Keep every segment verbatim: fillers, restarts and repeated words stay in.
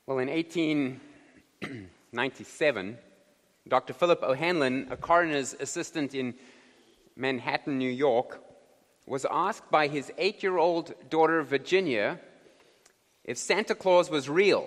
Well, in eighteen ninety-seven, Doctor Philip O'Hanlon, a coroner's assistant in Manhattan, New York, was asked by his eight-year-old daughter, Virginia, if Santa Claus was real.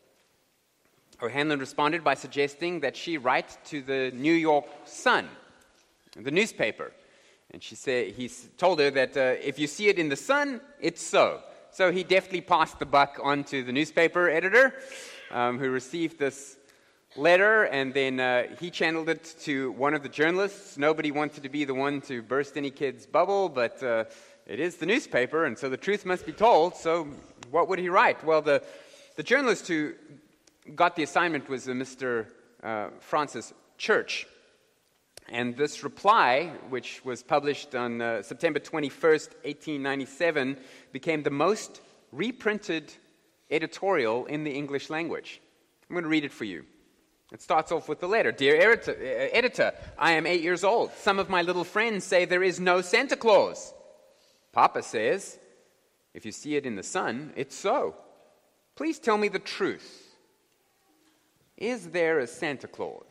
O'Hanlon responded by suggesting that she write to the New York Sun, the newspaper. And she said, he told her that uh, if you see it in the Sun, it's so. So he deftly passed the buck on to the newspaper editor, um, who received this letter, and then uh, he channeled it to one of the journalists. Nobody wanted to be the one to burst any kid's bubble, but uh, it is the newspaper, and so the truth must be told. So what would he write? Well, the, the journalist who got the assignment was uh, Mister Uh, Francis Church. And this reply, which was published on uh, September twenty-first, eighteen ninety-seven, became the most reprinted editorial in the English language. I'm going to read it for you. It starts off with the letter. Dear editor, uh, editor, I am eight years old. Some of my little friends say there is no Santa Claus. Papa says, if you see it in the sun, it's so. Please tell me the truth. Is there a Santa Claus?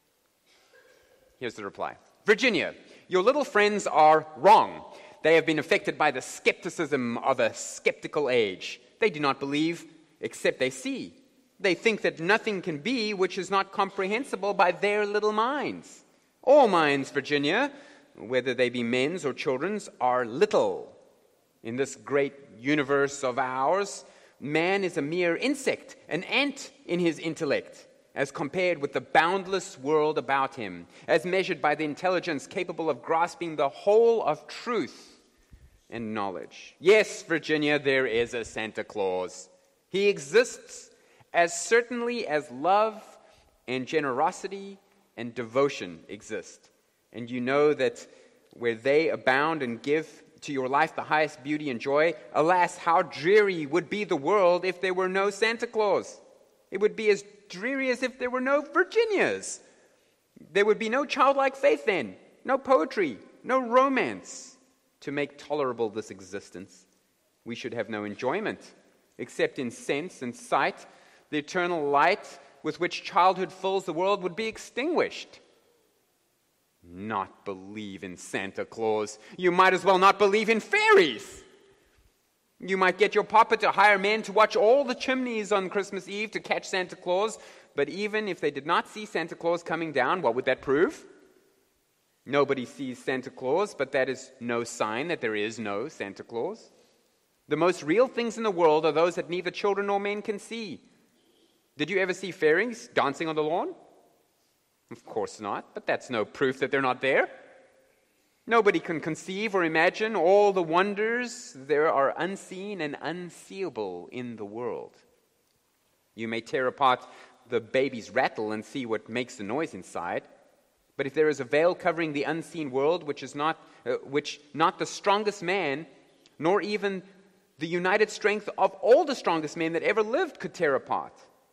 Here's the reply. Virginia, your little friends are wrong. They have been affected by the skepticism of a skeptical age. They do not believe except they see. They think that nothing can be which is not comprehensible by their little minds. All minds, Virginia, whether they be men's or children's, are little. In this great universe of ours, man is a mere insect, an ant in his intellect, as compared with the boundless world about him, as measured by the intelligence capable of grasping the whole of truth and knowledge. Yes, Virginia, there is a Santa Claus. He exists as certainly as love and generosity and devotion exist. And you know that where they abound and give to your life the highest beauty and joy, alas, how dreary would be the world if there were no Santa Claus. It would be as dreary as if there were no Virginias. There would be no childlike faith then, no poetry, no romance to make tolerable this existence. We should have no enjoyment, except in sense and sight. The eternal light with which childhood fills the world would be extinguished. Not believe in Santa Claus. You might as well not believe in fairies. You might get your papa to hire men to watch all the chimneys on Christmas Eve to catch Santa Claus, but even if they did not see Santa Claus coming down, what would that prove? Nobody sees Santa Claus, but that is no sign that there is no Santa Claus. The most real things in the world are those that neither children nor men can see. Did you ever see fairies dancing on the lawn? Of course not, but that's no proof that they're not there. Nobody can conceive or imagine all the wonders there are unseen and unseeable in the world. You may tear apart the baby's rattle and see what makes the noise inside, but if there is a veil covering the unseen world, which is not, uh, which not the strongest man, nor even the united strength of all the strongest men that ever lived could tear apart,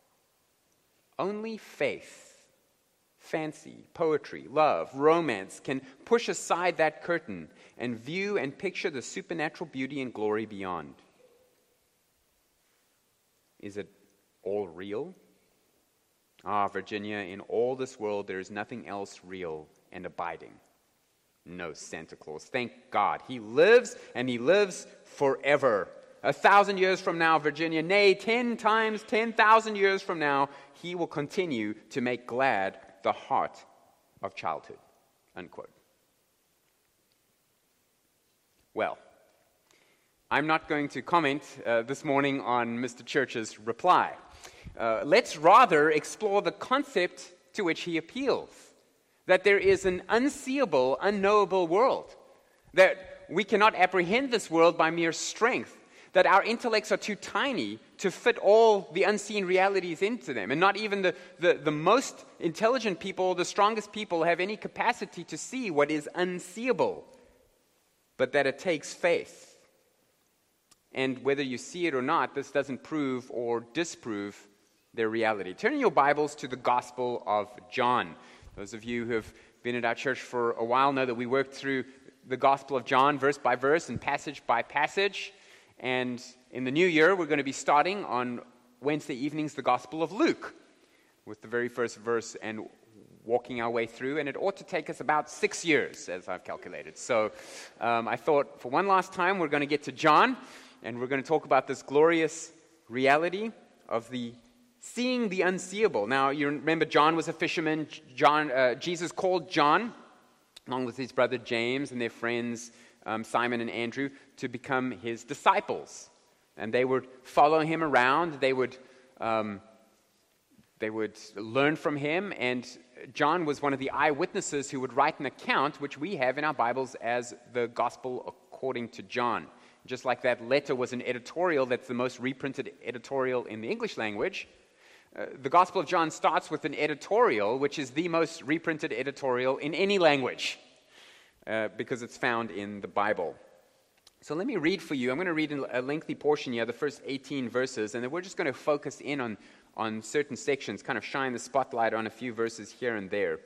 only faith, fancy, poetry, love, romance can push aside that curtain and view and picture the supernatural beauty and glory beyond. Is it all real? Ah, Virginia, in all this world there is nothing else real and abiding. No Santa Claus. Thank God. He lives, and he lives forever. A thousand years from now, Virginia, nay, ten times ten thousand years from now, he will continue to make glad the heart of childhood, unquote. Well, I'm not going to comment uh, this morning on Mister Church's reply. Uh, let's rather explore the concept to which he appeals, that there is an unseeable, unknowable world, that we cannot apprehend this world by mere strength, that our intellects are too tiny to fit all the unseen realities into them. And not even the, the, the most intelligent people, the strongest people, have any capacity to see what is unseeable. But that it takes faith. And whether you see it or not, this doesn't prove or disprove their reality. Turn your Bibles to the Gospel of John. Those of you who have been at our church for a while know that we worked through the Gospel of John verse by verse and passage by passage. And in the new year, we're going to be starting on Wednesday evenings the Gospel of Luke with the very first verse and walking our way through, and it ought to take us about six years, as I've calculated. So um, I thought for one last time we're going to get to John, and we're going to talk about this glorious reality of the seeing the unseeable. Now, you remember John was a fisherman. John, uh, Jesus called John, along with his brother James and their friends um, Simon and Andrew, to become his disciples. And they would follow him around. They would um, they would learn from him. And John was one of the eyewitnesses who would write an account, which we have in our Bibles as the Gospel according to John. Just like that letter was an editorial, that's the most reprinted editorial in the English language. Uh, the Gospel of John starts with an editorial, which is the most reprinted editorial in any language, uh, because it's found in the Bible. So let me read for you. I'm going to read a lengthy portion here, the first eighteen verses, and then we're just going to focus in on, on certain sections, kind of shine the spotlight on a few verses here and there.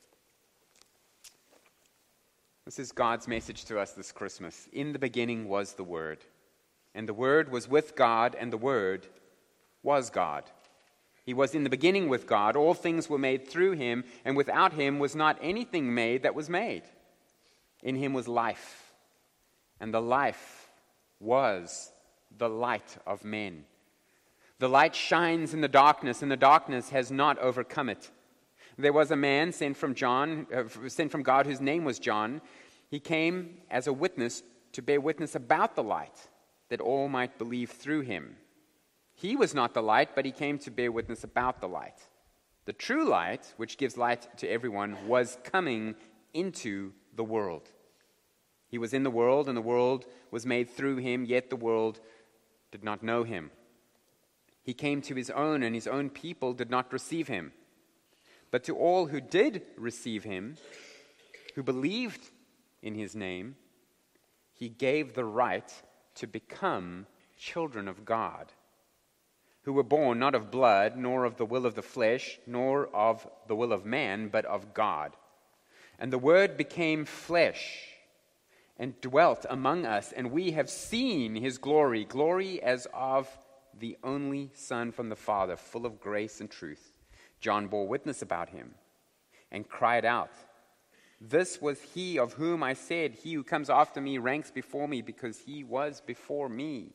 This is God's message to us this Christmas. In the beginning was the Word, and the Word was with God, and the Word was God. He was in the beginning with God. All things were made through him, and without him was not anything made that was made. In him was life, and the life was the light of men. The light shines in the darkness, and the darkness has not overcome it. There was a man sent from John, uh, sent from God, whose name was John. He came as a witness to bear witness about the light, that all might believe through him. He was not the light, but he came to bear witness about the light. The true light, which gives light to everyone, was coming into the world. He was in the world, and the world was made through him, yet the world did not know him. He came to his own, and his own people did not receive him. But to all who did receive him, who believed in his name, he gave the right to become children of God, who were born not of blood, nor of the will of the flesh, nor of the will of man, but of God. And the Word became flesh and dwelt among us, and we have seen his glory, glory as of the only Son from the Father, full of grace and truth. John bore witness about him and cried out, "This was he of whom I said, he who comes after me ranks before me, because he was before me.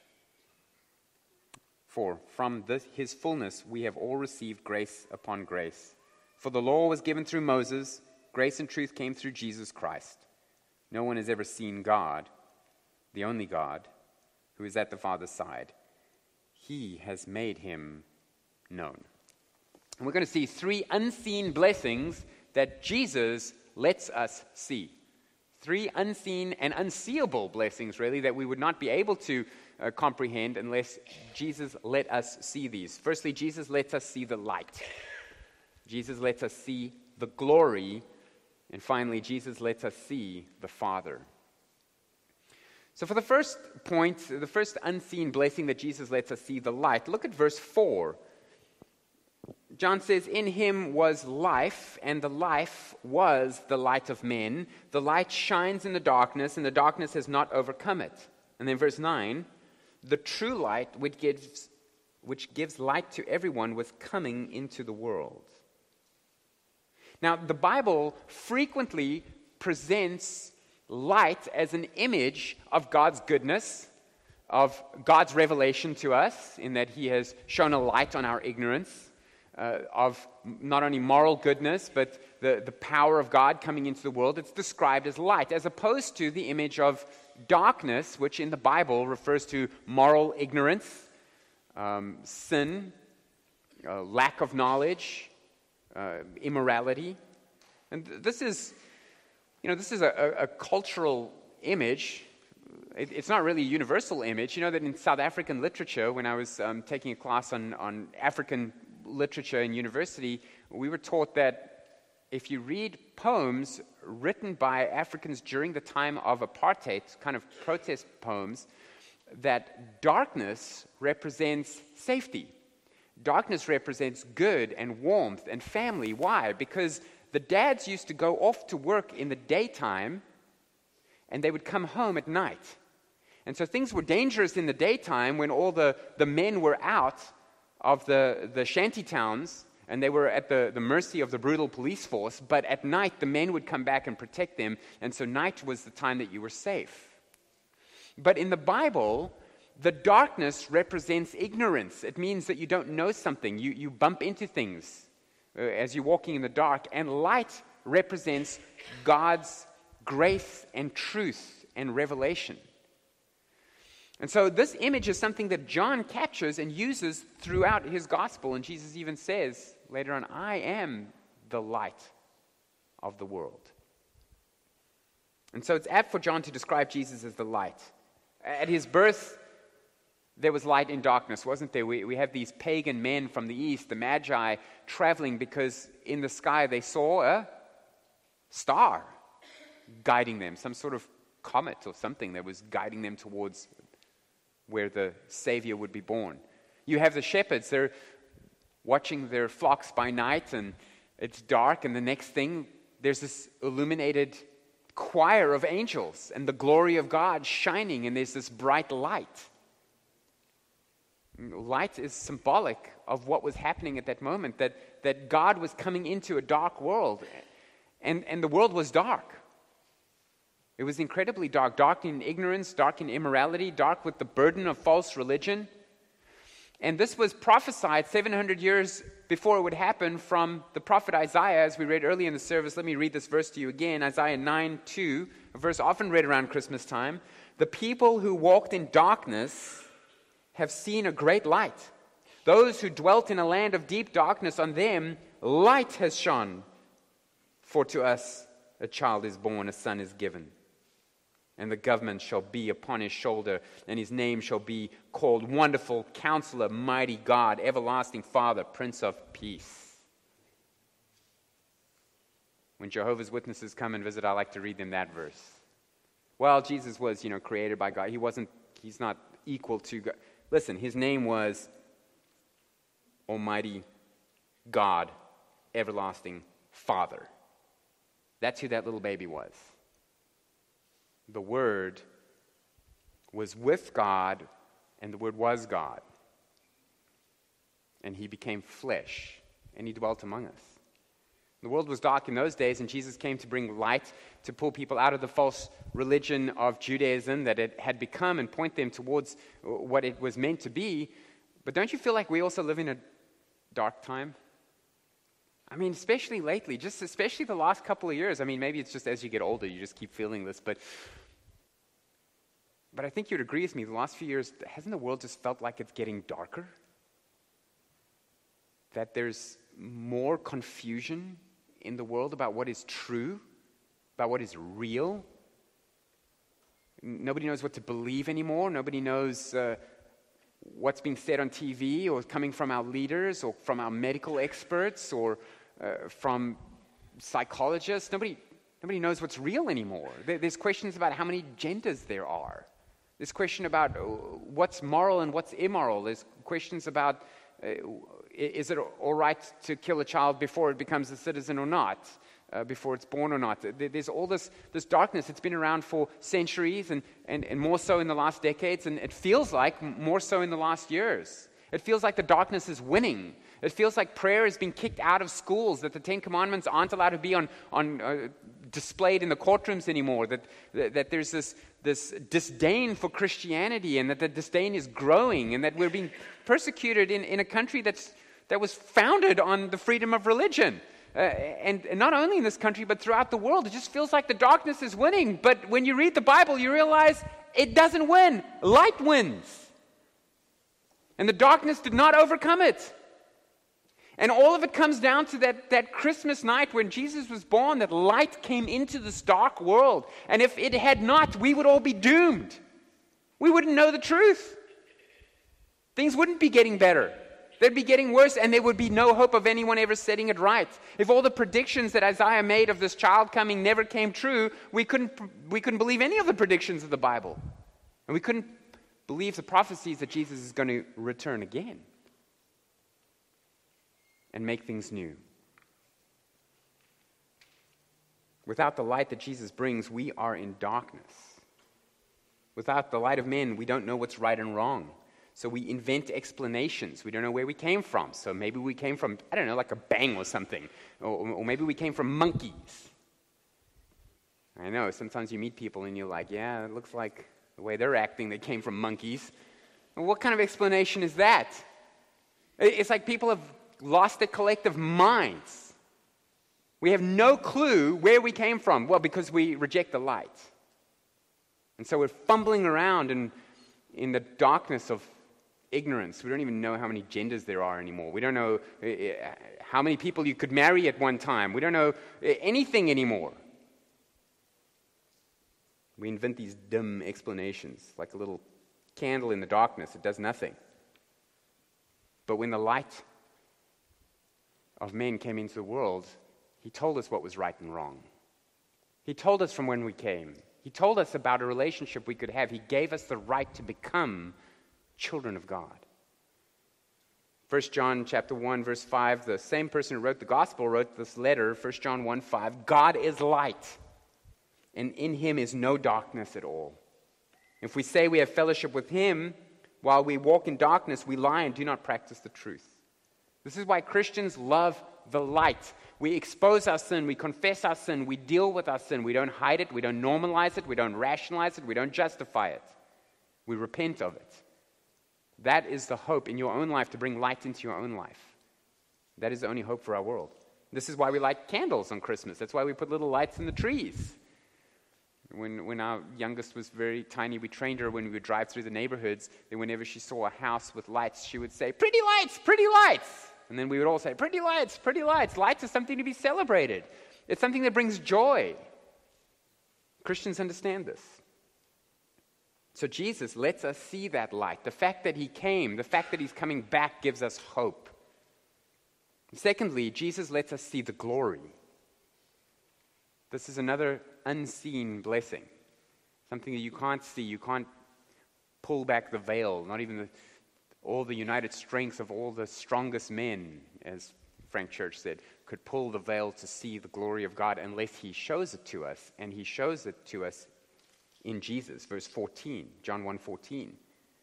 For from this, his fullness we have all received grace upon grace. For the law was given through Moses, grace and truth came through Jesus Christ. No one has ever seen God, the only God, who is at the Father's side. He has made him known." And we're going to see three unseen blessings that Jesus lets us see. Three unseen and unseeable blessings, really, that we would not be able to uh, comprehend unless Jesus let us see these. Firstly, Jesus lets us see the light. Jesus lets us see the glory. And finally, Jesus lets us see the Father. So for the first point, the first unseen blessing that Jesus lets us see, the light, look at verse four. John says, "In him was life, and the life was the light of men. The light shines in the darkness, and the darkness has not overcome it." And then verse nine, "The true light, which gives, which gives light to everyone, was coming into the world." Now, the Bible frequently presents light as an image of God's goodness, of God's revelation to us, in that he has shone a light on our ignorance, Uh, of not only moral goodness, but the, the power of God coming into the world. It's described as light, as opposed to the image of darkness, which in the Bible refers to moral ignorance, um, sin, uh, lack of knowledge, uh, immorality. And th- this is, you know, this is a, a, a cultural image. It, it's not really a universal image. You know that in South African literature, when I was um, taking a class on, on African literature in university, we were taught that if you read poems written by Africans during the time of apartheid, kind of protest poems, that darkness represents safety. Darkness represents good and warmth and family. Why? Because the dads used to go off to work in the daytime, and they would come home at night. And so things were dangerous in the daytime when all the, the men were out of the, the shanty towns, and they were at the, the mercy of the brutal police force, but at night the men would come back and protect them, and so night was the time that you were safe. But in the Bible, the darkness represents ignorance. It means that you don't know something. You, you bump into things uh, as you're walking in the dark. And light represents God's grace and truth and revelation. And so this image is something that John captures and uses throughout his gospel. And Jesus even says later on, I am the light of the world. And so it's apt for John to describe Jesus as the light. At his birth, there was light in darkness, wasn't there? We, we have these pagan men from the east, the Magi, traveling because in the sky they saw a star guiding them, some sort of comet or something that was guiding them towards where the Savior would be born. You have the shepherds, they're watching their flocks by night, and it's dark, and the next thing, there's this illuminated choir of angels and the glory of God shining, and there's this bright light. Light is symbolic of what was happening at that moment, that, that God was coming into a dark world, and, and the world was dark. It was incredibly dark, dark in ignorance, dark in immorality, dark with the burden of false religion. And this was prophesied seven hundred years before it would happen from the prophet Isaiah, as we read earlier in the service. Let me read this verse to you again, Isaiah nine two, a verse often read around Christmas time. The people who walked in darkness have seen a great light. Those who dwelt in a land of deep darkness, on them light has shone. For to us a child is born, a son is given. And the government shall be upon his shoulder, and his name shall be called Wonderful Counselor, Mighty God, Everlasting Father, Prince of Peace. When Jehovah's Witnesses come and visit, I like to read them that verse. Well, Jesus was, you know, created by God. He wasn't, he's not equal to God. Listen, his name was Almighty God, Everlasting Father. That's who that little baby was. The Word was with God, and the Word was God. And he became flesh, and he dwelt among us. The world was dark in those days, and Jesus came to bring light, to pull people out of the false religion of Judaism that it had become and point them towards what it was meant to be. But don't you feel like we also live in a dark time? I mean, especially lately, just especially the last couple of years. I mean, maybe it's just as you get older, you just keep feeling this, but but I think you'd agree with me, the last few years, hasn't the world just felt like it's getting darker? That there's more confusion in the world about what is true, about what is real. Nobody knows what to believe anymore. Nobody knows uh, what's being said on T V or coming from our leaders or from our medical experts or uh, from psychologists. Nobody, nobody knows what's real anymore. There, there's questions about how many genders there are. There's question about what's moral and what's immoral. There's questions about uh, is it all right to kill a child before it becomes a citizen or not, uh, before it's born or not. There's all this, this darkness. It's been around for centuries and, and, and more so in the last decades, and it feels like more so in the last years. It feels like the darkness is winning. It feels like prayer is being kicked out of schools, that the Ten Commandments aren't allowed to be on, on uh, displayed in the courtrooms anymore, that, that, that there's this, this disdain for Christianity, and that the disdain is growing, and that we're being persecuted in, in a country that's, that was founded on the freedom of religion. Uh, and, and not only in this country, but throughout the world. It just feels like the darkness is winning. But when you read the Bible, you realize it doesn't win. Light wins. And the darkness did not overcome it. And all of it comes down to that, that Christmas night when Jesus was born, that light came into this dark world. And if it had not, we would all be doomed. We wouldn't know the truth. Things wouldn't be getting better. They'd be getting worse, and there would be no hope of anyone ever setting it right. If all the predictions that Isaiah made of this child coming never came true, we couldn't, we couldn't believe any of the predictions of the Bible. And we couldn't believe the prophecies that Jesus is going to return again and make things new. Without the light that Jesus brings, we are in darkness. Without the light of men, we don't know what's right and wrong. So we invent explanations. We don't know where we came from. So maybe we came from, I don't know, like a bang or something. Or, or maybe we came from monkeys. I know, sometimes you meet people and you're like, yeah, it looks like the way they're acting, they came from monkeys. Well, what kind of explanation is that? It's like people have lost their collective minds. We have no clue where we came from. Well, because we reject the light. And so we're fumbling around in, in the darkness of ignorance. We don't even know how many genders there are anymore. We don't know uh, how many people you could marry at one time. We don't know anything anymore. We invent these dim explanations, like a little candle in the darkness. It does nothing. But when the light of men came into the world, he told us what was right and wrong. He told us from when we came. He told us about a relationship we could have. He gave us the right to become children of God. First John chapter one, verse five, the same person who wrote the gospel wrote this letter, First John one five, God is light, and in him is no darkness at all. If we say we have fellowship with him while we walk in darkness, we lie and do not practice the truth. This is why Christians love the light. We expose our sin, we confess our sin, we deal with our sin. We don't hide it, we don't normalize it, we don't rationalize it, we don't justify it. We repent of it. That is the hope in your own life, to bring light into your own life. That is the only hope for our world. This is why we light candles on Christmas. That's why we put little lights in the trees. When when our youngest was very tiny, we trained her when we would drive through the neighborhoods, that whenever she saw a house with lights, she would say, "Pretty lights, pretty lights." And then we would all say, "Pretty lights, pretty lights." Lights is something to be celebrated. It's something that brings joy. Christians understand this. So Jesus lets us see that light. The fact that he came, the fact that he's coming back gives us hope. Secondly, Jesus lets us see the glory. This is another unseen blessing, something that you can't see. You can't pull back the veil, not even the, all the united strength of all the strongest men, as Frank Church said, could pull the veil to see the glory of God unless he shows it to us, and he shows it to us in Jesus, verse fourteen, John one fourteen.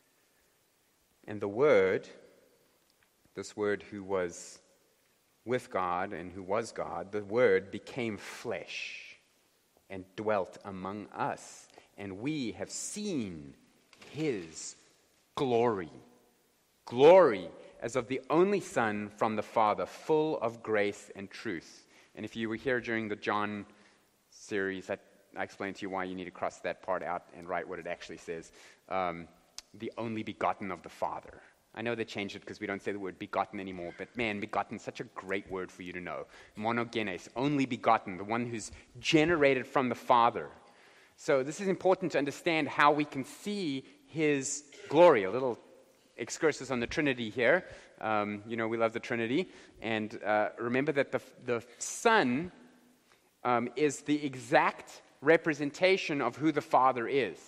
And the Word, this Word who was with God and who was God, the Word became flesh and dwelt among us, and we have seen his glory. Glory as of the only Son from the Father, full of grace and truth. And if you were here during the John series, I, I explained to you why you need to cross that part out and write what it actually says. Um, the only begotten of the Father. I know they changed it because we don't say the word begotten anymore, but man, begotten is such a great word for you to know. Monogenes, only begotten, the one who's generated from the Father. So this is important to understand how we can see his glory. A little excursus on the Trinity here. Um, you know, we love the Trinity. And uh, remember that the, the Son um, is the exact representation of who the Father is.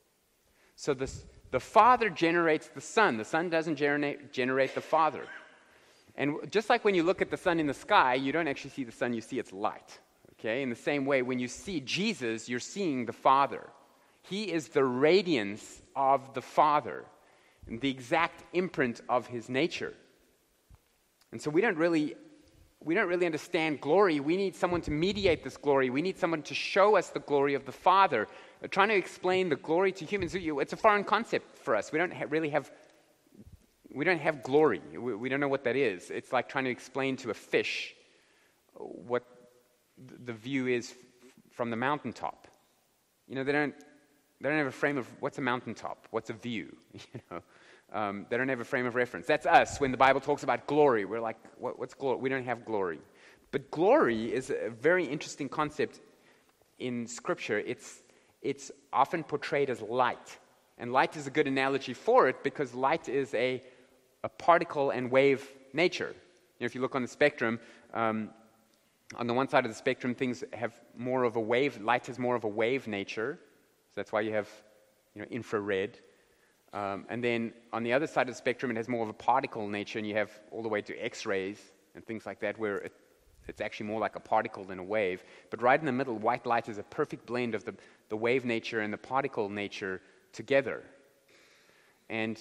So this The Father generates the Son. The Son doesn't generate, generate the Father. And just like when you look at the sun in the sky, you don't actually see the sun, you see its light. Okay? In the same way, when you see Jesus, you're seeing the Father. He is the radiance of the Father, and the exact imprint of his nature. And so we don't really we don't really understand glory. We need someone to mediate this glory. We need someone to show us the glory of the Father. We're trying to explain the glory to humans, it's a foreign concept for us. We don't ha- really have, we don't have glory. We, we don't know what that is. It's like trying to explain to a fish what the view is f- from the mountaintop. You know, they don't, they don't have a frame of what's a mountaintop, what's a view. You know, um, they don't have a frame of reference. That's us when the Bible talks about glory. We're like, what, what's glory? We don't have glory. But glory is a very interesting concept in Scripture. It's It's often portrayed as light. And light is a good analogy for it because light is a, a particle and wave nature. You know, if you look on the spectrum, um, on the one side of the spectrum, things have more of a wave, light has more of a wave nature. So that's why you have, you know, infrared. Um, and then on the other side of the spectrum, it has more of a particle nature, and you have all the way to X-rays and things like that, where it, it's actually more like a particle than a wave. But right in the middle, white light is a perfect blend of the, the wave nature and the particle nature together. And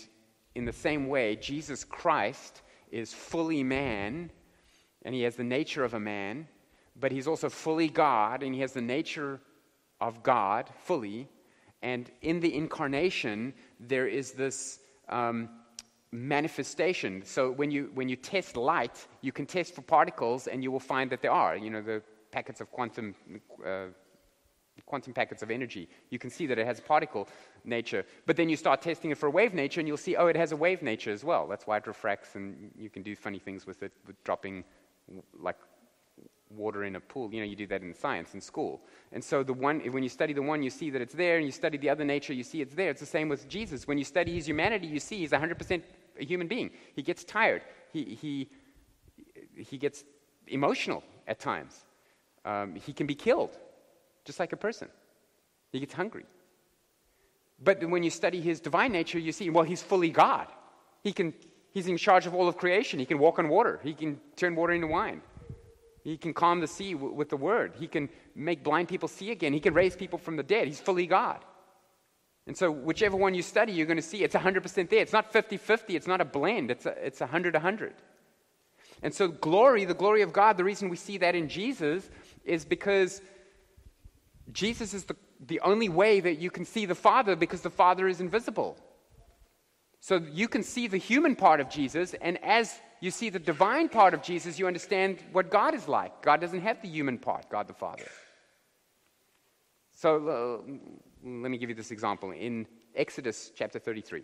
in the same way, Jesus Christ is fully man, and he has the nature of a man, but he's also fully God, and he has the nature of God fully. And in the incarnation, there is this um, manifestation. So when you when you test light, you can test for particles, and you will find that there are. You know, the packets of quantum uh, quantum packets of energy. You can see that it has particle nature. But then you start testing it for wave nature, and you'll see, oh, it has a wave nature as well. That's why it refracts, and you can do funny things with it, with dropping like water in a pool. You know, you do that in science in school. And so the one, when you study the one, you see that it's there, and you study the other nature, you see it's there. It's the same with Jesus. When you study his humanity, you see he's one hundred percent a human being. He gets tired. He he he gets emotional at times. Um, he can be killed, just like a person. He gets hungry. But when you study his divine nature, you see, well, he's fully God. He can, he's in charge of all of creation. He can walk on water. He can turn water into wine. He can calm the sea w- with the word. He can make blind people see again. He can raise people from the dead. He's fully God. And so whichever one you study, you're going to see it's one hundred percent there. It's not fifty-fifty. It's not a blend. It's a, it's one hundred one hundred. And so glory, the glory of God, the reason we see that in Jesus is because Jesus is the, the only way that you can see the Father, because the Father is invisible. So you can see the human part of Jesus, and as you see the divine part of Jesus, you understand what God is like. God doesn't have the human part, God the Father. So uh, let me give you this example. In Exodus chapter thirty-three,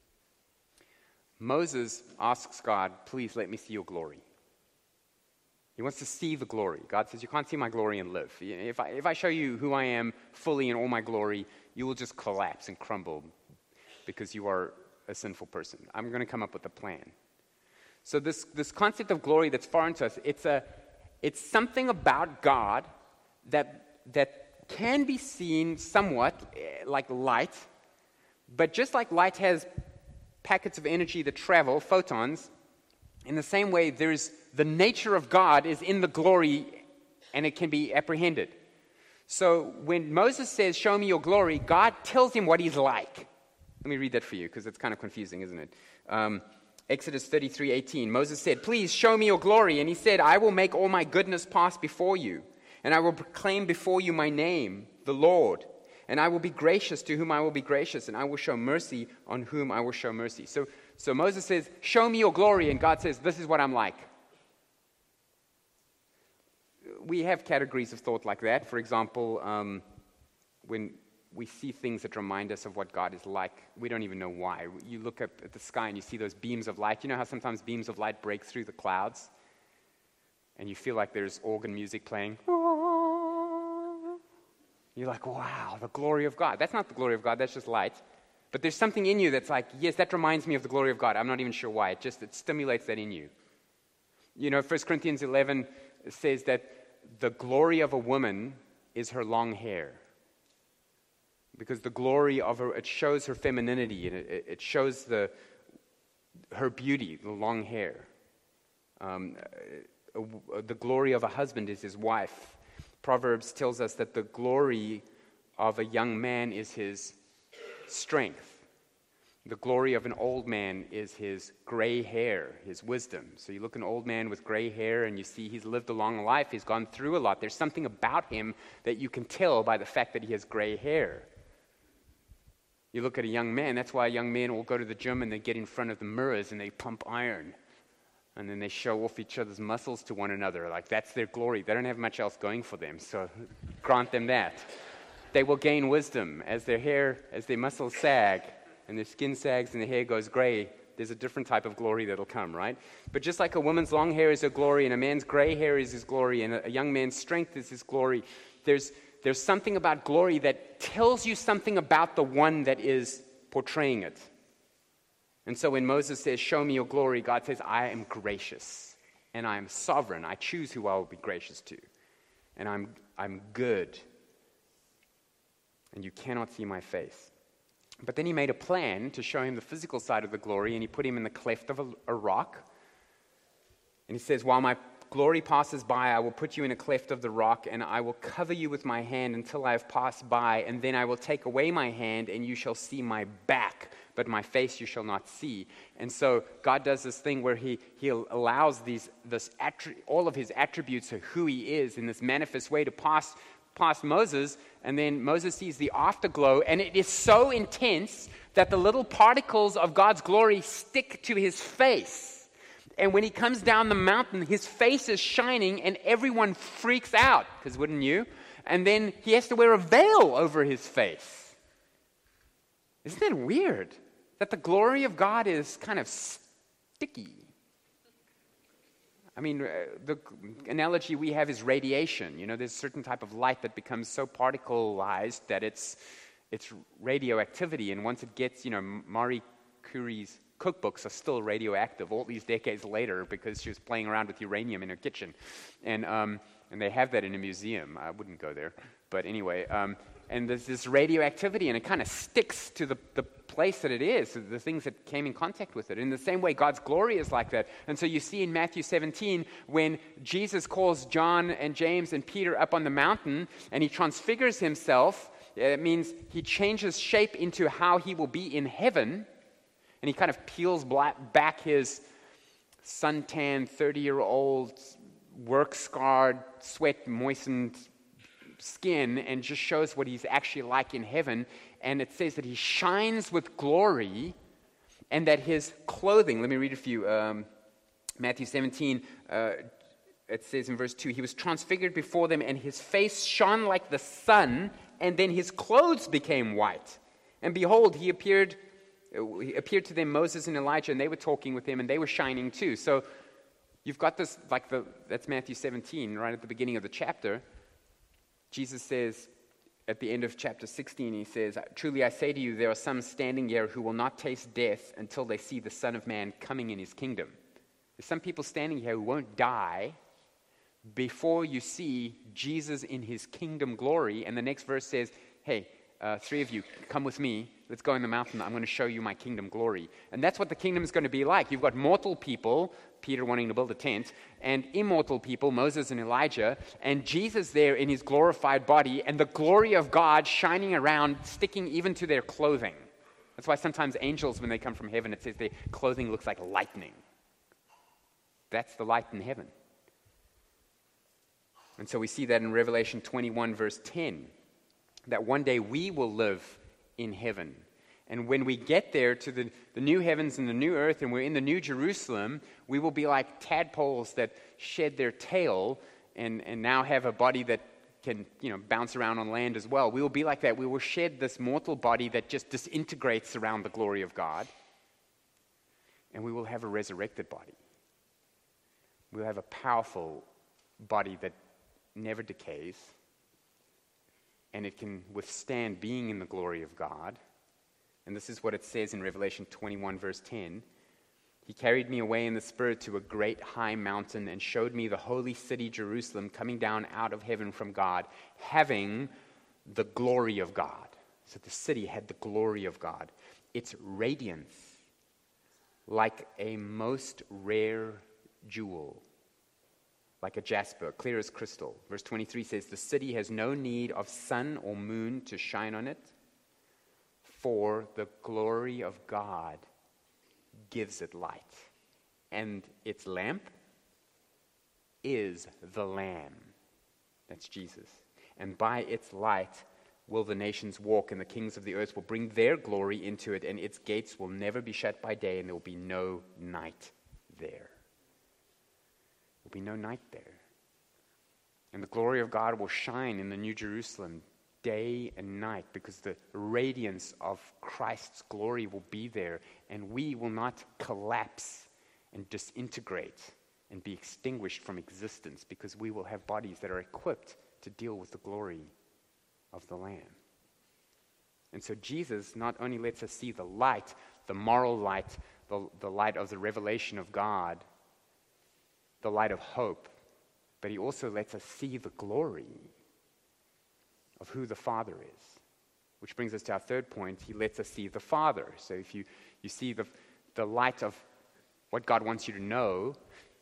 Moses asks God, please let me see your glory. He wants to see the glory. God says, you can't see my glory and live. If I, if I show you who I am fully in all my glory, you will just collapse and crumble because you are a sinful person. I'm going to come up with a plan. So this, this concept of glory that's foreign to us, it's, a, it's something about God that, that can be seen somewhat like light, but just like light has packets of energy that travel, photons, in the same way, there's the nature of God is in the glory, and it can be apprehended. So when Moses says, show me your glory, God tells him what he's like. Let me read that for you, because it's kind of confusing, isn't it? Um, Exodus thirty-three eighteen, Moses said, please show me your glory. And he said, I will make all my goodness pass before you, and I will proclaim before you my name, the Lord. And I will be gracious to whom I will be gracious, and I will show mercy on whom I will show mercy. So, so Moses says, show me your glory, and God says, this is what I'm like. We have categories of thought like that. For example, um, when we see things that remind us of what God is like, we don't even know why. You look up at the sky and you see those beams of light. You know how sometimes beams of light break through the clouds? And you feel like there's organ music playing. You're like, wow, the glory of God. That's not the glory of God, that's just light. But there's something in you that's like, yes, that reminds me of the glory of God. I'm not even sure why. It just it stimulates that in you. You know, First Corinthians eleven says that the glory of a woman is her long hair. Because the glory of her, it shows her femininity, and it, it shows the her beauty, the long hair. Um, uh, the glory of a husband is his wife. Proverbs tells us that the glory of a young man is his strength. The glory of an old man is his gray hair, his wisdom. So you look at an old man with gray hair and you see he's lived a long life, he's gone through a lot. There's something about him that you can tell by the fact that he has gray hair. You look at a young man, that's why young men will go to the gym and they get in front of the mirrors and they pump iron. And then they show off each other's muscles to one another. Like, that's their glory. They don't have much else going for them, so grant them that. They will gain wisdom as their hair, as their muscles sag, and their skin sags and their hair goes gray. There's a different type of glory that'll come, right? But just like a woman's long hair is her glory, and a man's gray hair is his glory, and a young man's strength is his glory, there's, there's something about glory that tells you something about the one that is portraying it. And so when Moses says, show me your glory, God says, I am gracious, and I am sovereign. I choose who I will be gracious to. And I'm, I'm good. And you cannot see my face. But then he made a plan to show him the physical side of the glory, and he put him in the cleft of a, a rock. And he says, while my glory passes by, I will put you in a cleft of the rock, and I will cover you with my hand until I have passed by, and then I will take away my hand, and you shall see my back, but my face you shall not see. And so God does this thing where he, he allows these, this attri- all of his attributes of who he is in this manifest way to pass past Moses, and then Moses sees the afterglow, and it is so intense that the little particles of God's glory stick to his face. And when he comes down the mountain, his face is shining, and everyone freaks out, because wouldn't you? And then he has to wear a veil over his face. Isn't that weird? That the glory of God is kind of sticky. I mean, uh, the analogy we have is radiation. You know, there's a certain type of light that becomes so particleized that it's it's radioactivity. And once it gets, you know, Marie Curie's cookbooks are still radioactive all these decades later because she was playing around with uranium in her kitchen. And um, and they have that in a museum. I wouldn't go there. But anyway, um, and there's this radioactivity, and it kind of sticks to the, the place that it is, the things that came in contact with it. In the same way, God's glory is like that. And so you see in Matthew seventeen, when Jesus calls John and James and Peter up on the mountain, and he transfigures himself, it means he changes shape into how he will be in heaven, and he kind of peels black, back his suntan, thirty-year-old, work-scarred, sweat-moistened skin and just shows what he's actually like in heaven. And it says that he shines with glory and that his clothing, let me read it for you, um, Matthew seventeen, uh, it says in verse two, he was transfigured before them and his face shone like the sun, and then his clothes became white. And behold, he appeared, he appeared to them Moses and Elijah, and they were talking with him, and they were shining too. So you've got this, like the, that's Matthew seventeen, right at the beginning of the chapter. Jesus says, at the end of chapter sixteen, he says, truly I say to you, there are some standing here who will not taste death until they see the Son of Man coming in his kingdom. There's some people standing here who won't die before you see Jesus in his kingdom glory. And the next verse says, hey, uh, three of you, come with me. Let's go in the mountain. I'm going to show you my kingdom glory. And that's what the kingdom is going to be like. You've got mortal people, Peter wanting to build a tent, and immortal people, Moses and Elijah, and Jesus there in his glorified body, and the glory of God shining around, sticking even to their clothing. That's why sometimes angels, when they come from heaven, it says their clothing looks like lightning. That's the light in heaven. And so we see that in Revelation twenty-one, verse ten, that one day we will live in heaven. And when we get there to the, the new heavens and the new earth, and we're in the new Jerusalem, we will be like tadpoles that shed their tail and, and now have a body that can, you know, bounce around on land as well. We will be like that. We will shed this mortal body that just disintegrates around the glory of God. And we will have a resurrected body. We'll have a powerful body that never decays, and it can withstand being in the glory of God. And this is what it says in Revelation twenty-one, verse ten. He carried me away in the Spirit to a great high mountain and showed me the holy city Jerusalem coming down out of heaven from God, having the glory of God. So the city had the glory of God. Its radiance like a most rare jewel, like a jasper, clear as crystal. Verse twenty-three says, the city has no need of sun or moon to shine on it, for the glory of God gives it light. And its lamp is the Lamb. That's Jesus. And by its light will the nations walk, and the kings of the earth will bring their glory into it, and its gates will never be shut by day, and there will be no night there. There will be no night there. And the glory of God will shine in the New Jerusalem day and night, because the radiance of Christ's glory will be there, and we will not collapse and disintegrate and be extinguished from existence, because we will have bodies that are equipped to deal with the glory of the Lamb. And so Jesus not only lets us see the light, the moral light, the, the light of the revelation of God, the light of hope, but he also lets us see the glory of who the Father is. Which brings us to our third point. He lets us see the Father. So if you, you see the, the light of what God wants you to know,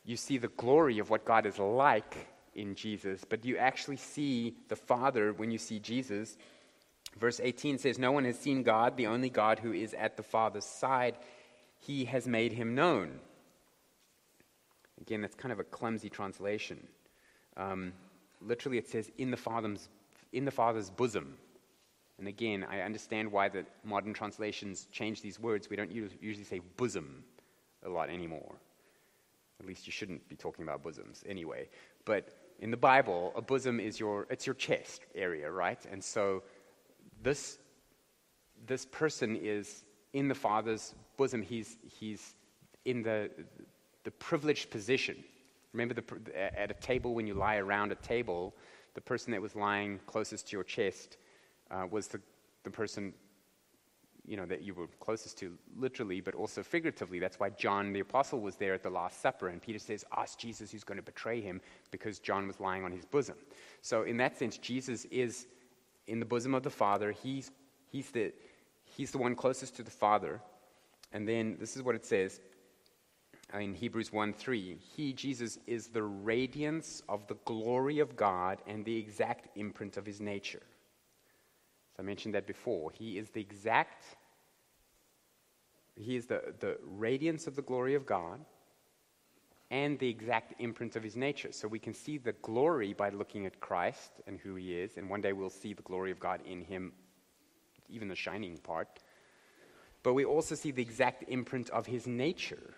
you see the glory of what God is like in Jesus, but you actually see the Father when you see Jesus. Verse eighteen says, "No one has seen God, the only God who is at the Father's side. He has made him known." Again, that's kind of a clumsy translation. Um, literally, it says, in the Father's, in the Father's bosom. And again, I understand why the modern translations change these words. We don't usually say bosom a lot anymore. At least you shouldn't be talking about bosoms anyway. But in the Bible, a bosom is your, it's your chest area, right? And so this, this person is in the Father's bosom. He's, he's in the, the privileged position. Remember the, at a table, when you lie around a table, the person that was lying closest to your chest uh, was the, the person, you know, that you were closest to, literally, but also figuratively. That's why John the Apostle was there at the Last Supper, and Peter says, ask Jesus who's going to betray him, because John was lying on his bosom. So in that sense, Jesus is in the bosom of the Father. He's, he's, the, he's the one closest to the Father. And then this is what it says in Hebrews one three. He, Jesus, is the radiance of the glory of God and the exact imprint of his nature. So I mentioned that before. He is the exact, he is the, the radiance of the glory of God and the exact imprint of his nature. So we can see the glory by looking at Christ and who he is, and one day we'll see the glory of God in him, even the shining part. But we also see the exact imprint of his nature.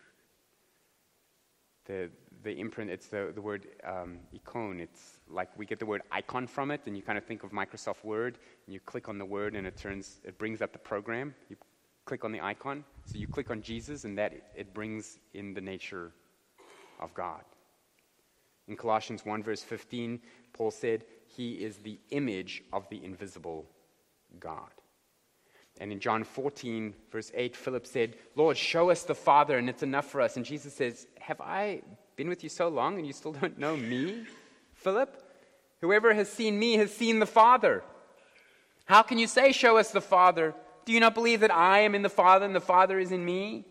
The the imprint, it's the, the word um, icon. It's like we get the word icon from it, and you kind of think of Microsoft Word, and you click on the word, and it turns, it brings up the program. You click on the icon. So you click on Jesus, and that it brings in the nature of God. In Colossians one, verse fifteen, Paul said, he is the image of the invisible God. And in John fourteen, verse eight, Philip said, Lord, show us the Father, and it's enough for us. And Jesus says, have I been with you so long, and you still don't know me, Philip? Whoever has seen me has seen the Father. How can you say, show us the Father? Do you not believe that I am in the Father, and the Father is in me?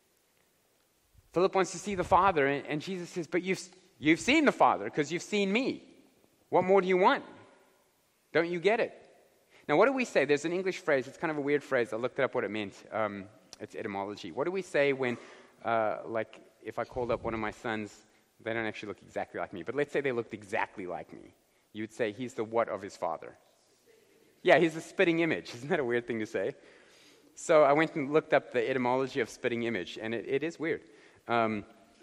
Philip wants to see the Father, and, and Jesus says, but you've, you've seen the Father, because you've seen me. What more do you want? Don't you get it? Now, what do we say? There's an English phrase. It's kind of a weird phrase. I looked it up what it meant. Um, it's etymology. What do we say when, uh, like, if I called up one of my sons, they don't actually look exactly like me, but let's say they looked exactly like me. You would say he's the what of his father? Yeah, he's a spitting image. Isn't that a weird thing to say? So I went and looked up the etymology of spitting image, and it, it is weird. Um,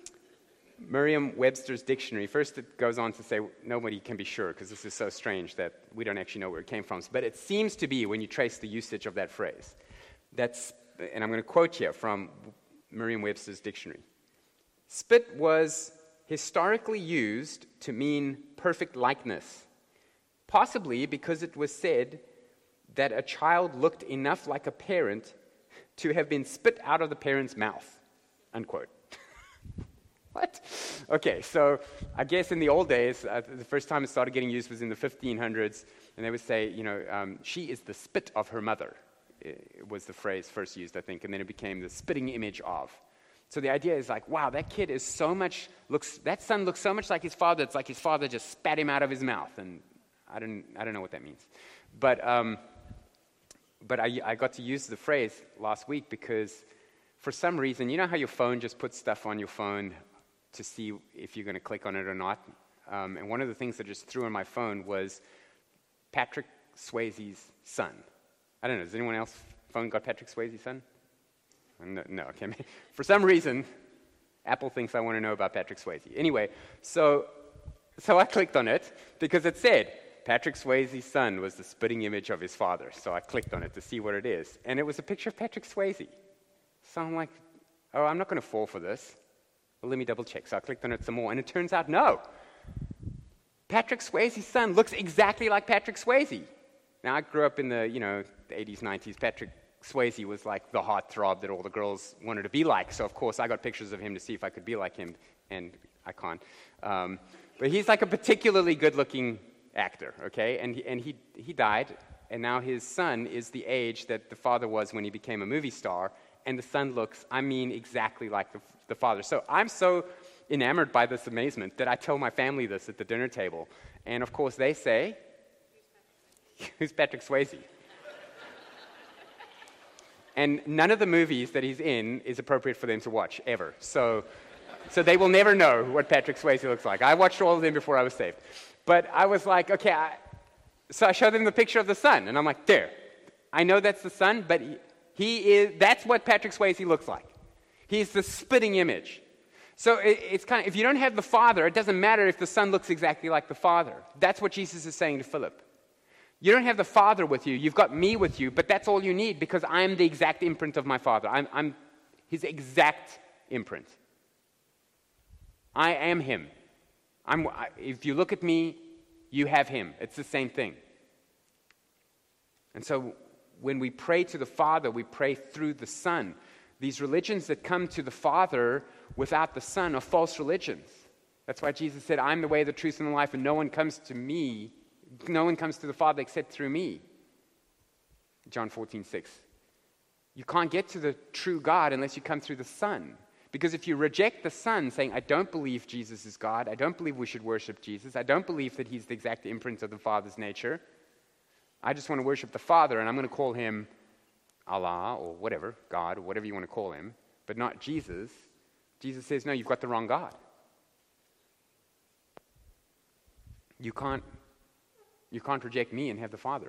Merriam-Webster's dictionary, first it goes on to say nobody can be sure, because this is so strange that we don't actually know where it came from. But it seems to be, when you trace the usage of that phrase, that's, and I'm going to quote here from Merriam-Webster's dictionary. Spit was historically used to mean perfect likeness, possibly because it was said that a child looked enough like a parent to have been spit out of the parent's mouth, unquote. What? Okay, so I guess in the old days, uh, the first time it started getting used was in the fifteen hundreds, and they would say, you know, um, she is the spit of her mother, it was the phrase first used, I think, and then it became the spitting image of. So the idea is like, wow, that kid is so much, looks, that son looks so much like his father, it's like his father just spat him out of his mouth, and I don't, I don't know what that means. But, um, but I, I got to use the phrase last week because for some reason, you know how your phone just puts stuff on your phone to see if you're going to click on it or not. Um, and one of the things that just threw on my phone was Patrick Swayze's son. I don't know, has anyone else phone got Patrick Swayze's son? No, no, okay. For some reason, Apple thinks I want to know about Patrick Swayze. Anyway, so so I clicked on it because it said Patrick Swayze's son was the spitting image of his father. So I clicked on it to see what it is. And it was a picture of Patrick Swayze. So I'm like, oh, I'm not going to fall for this. Well, let me double check. So I clicked on it some more, and it turns out, no. Patrick Swayze's son looks exactly like Patrick Swayze. Now, I grew up in the, you know, the eighties, nineties. Patrick Swayze was like the heartthrob that all the girls wanted to be like. So, of course, I got pictures of him to see if I could be like him, and I can't. Um, but he's like a particularly good-looking actor, okay? And he, and he he died, and now his son is the age that the father was when he became a movie star, and the son looks, I mean, exactly like the, the father. So I'm so enamored by this amazement that I tell my family this at the dinner table. And of course they say, who's Patrick Swayze? And none of the movies that he's in is appropriate for them to watch, ever. So, so they will never know what Patrick Swayze looks like. I watched all of them before I was saved. But I was like, okay, I, so I showed them the picture of the sun, and I'm like, there. I know that's the sun, but he, he is, that's what Patrick Swayze looks like. He's the spitting image. So it, it's kind of, if you don't have the Father, it doesn't matter if the Son looks exactly like the Father. That's what Jesus is saying to Philip. You don't have the Father with you. You've got me with you, but that's all you need because I'm the exact imprint of my Father. I'm, I'm his exact imprint. I am him. I'm, if you look at me, you have him. It's the same thing. And so when we pray to the Father, we pray through the Son. These religions that come to the Father without the Son are false religions. That's why Jesus said, I'm the way, the truth, and the life, and no one comes to me, no one comes to the Father except through me. John fourteen six. You can't get to the true God unless you come through the Son. Because if you reject the Son, saying, I don't believe Jesus is God, I don't believe we should worship Jesus, I don't believe that he's the exact imprint of the Father's nature, I just want to worship the Father, and I'm going to call him Allah, or whatever, God, or whatever you want to call him, but not Jesus. Jesus says, no, you've got the wrong God. You can't, you can't reject me and have the Father.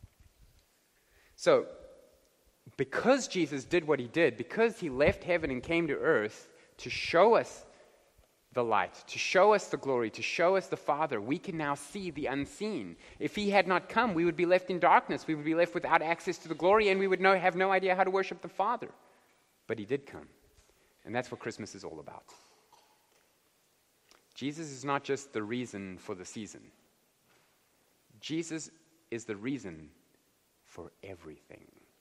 So, because Jesus did what he did, because he left heaven and came to earth to show us the light, to show us the glory, to show us the Father, we can now see the unseen. If he had not come, we would be left in darkness. We would be left without access to the glory, and we would know, have no idea how to worship the Father. But he did come. And that's what Christmas is all about. Jesus is not just the reason for the season. Jesus is the reason for everything.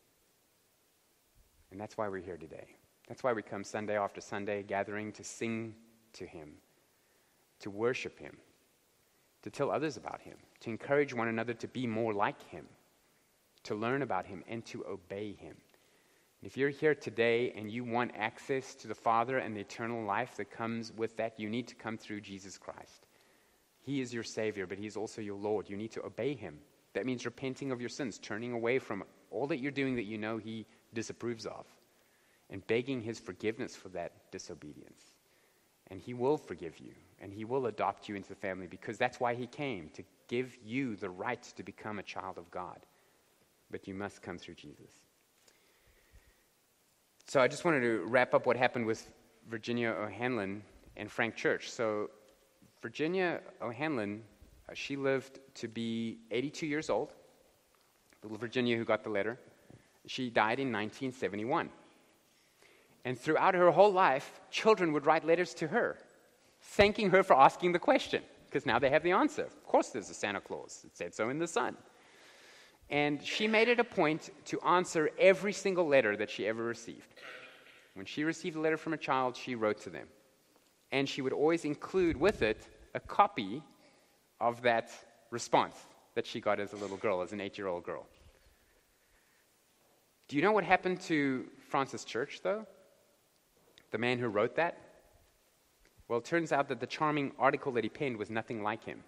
And that's why we're here today. That's why we come Sunday after Sunday, gathering to sing to him, to worship him, to tell others about him, to encourage one another to be more like him, to learn about him, and to obey him. And if you're here today and you want access to the Father and the eternal life that comes with that, you need to come through Jesus Christ. He is your Savior, but he's also your Lord. You need to obey him. That means repenting of your sins, turning away from all that you're doing that you know he disapproves of, and begging his forgiveness for that disobedience. And he will forgive you, and he will adopt you into the family, because that's why he came, to give you the right to become a child of God. But you must come through Jesus. So I just wanted to wrap up what happened with Virginia O'Hanlon and Frank Church. So Virginia O'Hanlon, uh, she lived to be eighty-two years old. Little Virginia who got the letter. She died in nineteen seventy-one. And throughout her whole life, children would write letters to her, thanking her for asking the question, because now they have the answer. Of course there's a Santa Claus. It said so in the sun. And she made it a point to answer every single letter that she ever received. When she received a letter from a child, she wrote to them. And she would always include with it a copy of that response that she got as a little girl, as an eight-year-old girl. Do you know what happened to Francis Church, though? The man who wrote that? Well, it turns out that the charming article that he penned was nothing like him.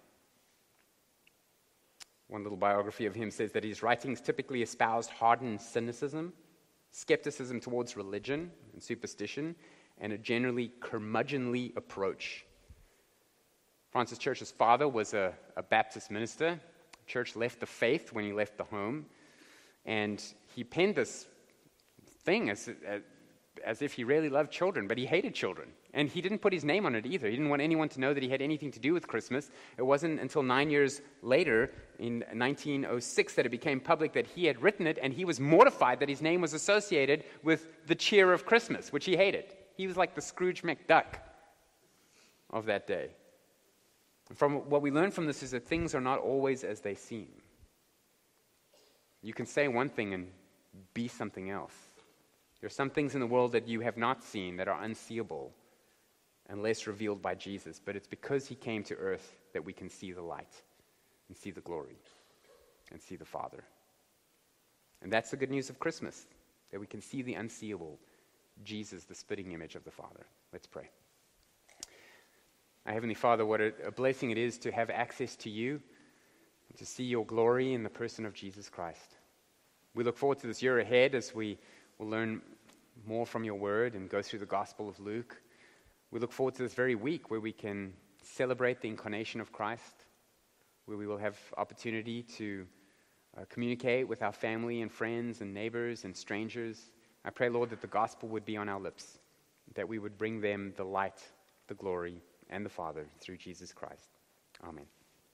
One little biography of him says that his writings typically espoused hardened cynicism, skepticism towards religion and superstition, and a generally curmudgeonly approach. Francis Church's father was a, a Baptist minister. Church left the faith when he left the home, and he penned this thing as, as, as if he really loved children, but he hated children. And he didn't put his name on it either. He didn't want anyone to know that he had anything to do with Christmas. It wasn't until nine years later, in nineteen oh six, that it became public that he had written it, and he was mortified that his name was associated with the cheer of Christmas, which he hated. He was like the Scrooge McDuck of that day. From what we learn from this is that things are not always as they seem. You can say one thing and be something else. There are some things in the world that you have not seen that are unseeable unless revealed by Jesus. But it's because he came to earth that we can see the light and see the glory and see the Father. And that's the good news of Christmas, that we can see the unseeable, Jesus, the spitting image of the Father. Let's pray. Our Heavenly Father, what a, a blessing it is to have access to you, and to see your glory in the person of Jesus Christ. We look forward to this year ahead as we will learn more from your word and go through the Gospel of Luke. We look forward to this very week where we can celebrate the incarnation of Christ, where we will have opportunity to uh, communicate with our family and friends and neighbors and strangers. I pray, Lord, that the gospel would be on our lips, that we would bring them the light, the glory, and the Father through Jesus Christ. Amen.